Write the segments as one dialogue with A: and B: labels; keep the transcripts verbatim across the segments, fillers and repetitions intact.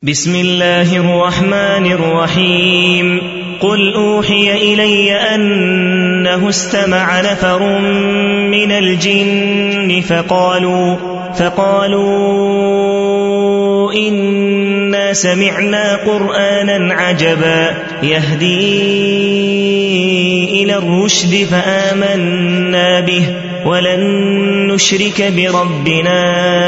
A: بسم الله الرحمن الرحيم قل أوحي إلي أنه استمع نفر من الجن فقالوا, فقالوا إنا سمعنا قرآنا عجبا يهدي إلى الرشد فآمنا به ولن نشرك بربنا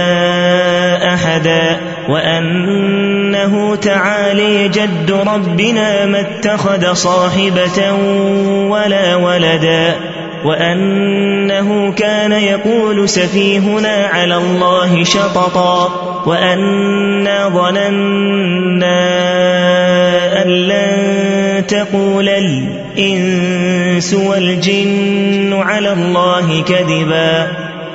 A: أحدا وأنه تعالي جد ربنا ما اتخذ صاحبة ولا ولدا وأنه كان يقول سفيهنا على الله شططا وأنا ظننا أن لن تقول الإنس والجن على الله كذبا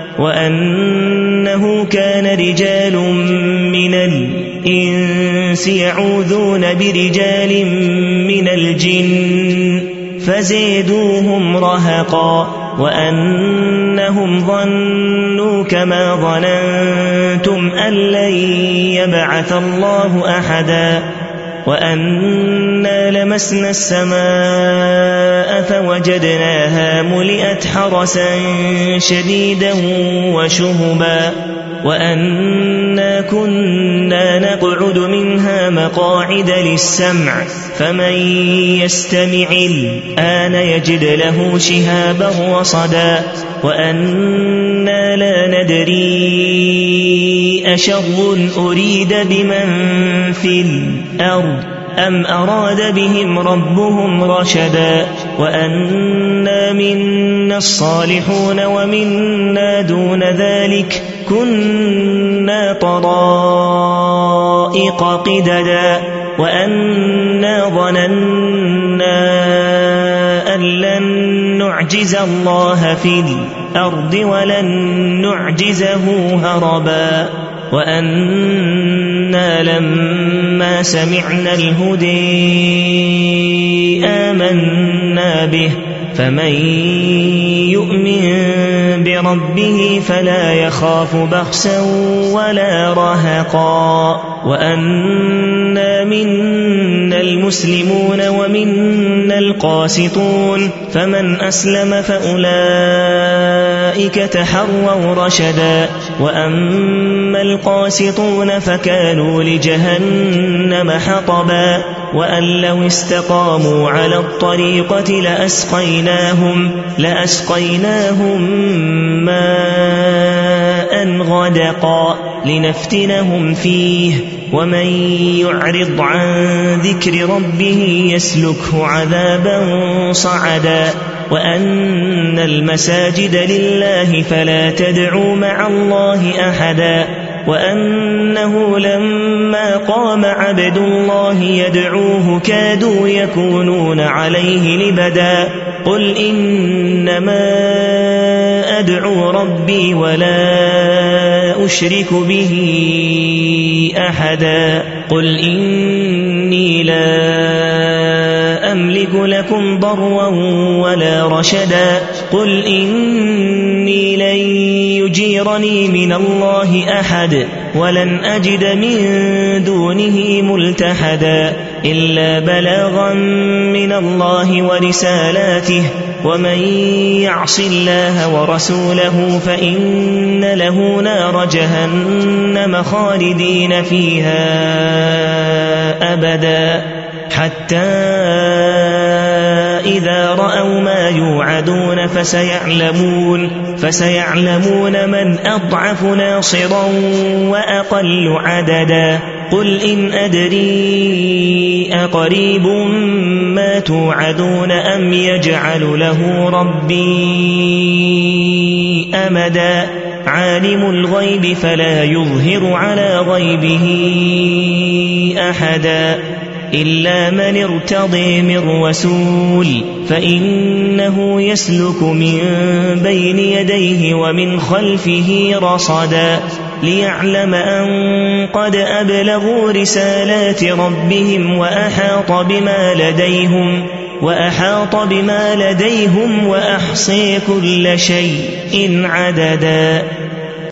A: وأنه كان رجال من الإنس يعوذون برجال من الجن فزيدوهم رهقا وأنهم ظنوا كما ظننتم أن لن يبعث الله أحدا وأنا لمسنا السماء فوجدناها ملئت حرسا شديدا وشهبا وأنا كنا نقعد منها مقاعد للسمع فمن يستمع الآن يجد له شهابا رصدا وأنا لا ندري أشر أريد بمن في الأرض أم أراد بهم ربهم رشدا وأنا منا الصالحون ومنا دون ذلك كنا طرائق قددا وأنا ظننا أن لن نعجز الله في الأرض ولن نعجزه هربا وأنا لما سمعنا الهدي آمنا به فمن يؤمن بربه فلا يخاف بخسا ولا رهقا وأنا منا المسلمون ومنا القاسطون فمن أسلم فأولئك تحروا رشدا وأما القاسطون فكانوا لجهنم حطبا وأن لو استقاموا على الطريقة لأسقيناهم, لأسقيناهم ماء غدقا لنفتنهم فيه ومن يعرض عن ذكر ربه يسلكه عذابا صعدا وأن المساجد لله فلا تدعوا مع الله أحدا وأنه لما قام عبد الله يدعوه كادوا يكونون عليه لبدا قل إنما أدعو ربي ولا أشرك به أحدا قل إني لا أملك لكم ضرا ولا رشدا قل إني لن يجيرني من الله أحد ولن أجد من دونه ملتحدا إلا بلاغا من الله ورسالاته ومن يعص الله ورسوله فإن له نار جهنم خالدين فيها أبدا حتى إذا رأوا ما يوعدون فسيعلمون, فسيعلمون من أضعف ناصرا وأقل عددا قل إن أدري أقريب ما توعدون أم يجعل له ربي أمدا عالم الغيب فلا يظهر على غيبه أحدا إلا من ارتضي من رسول فإنه يسلك من بين يديه ومن خلفه رصدا ليعلم أن قد أبلغوا رسالات ربهم وأحاط بما لديهم وأحاط بما لديهم وأحصي كل شيء عددا.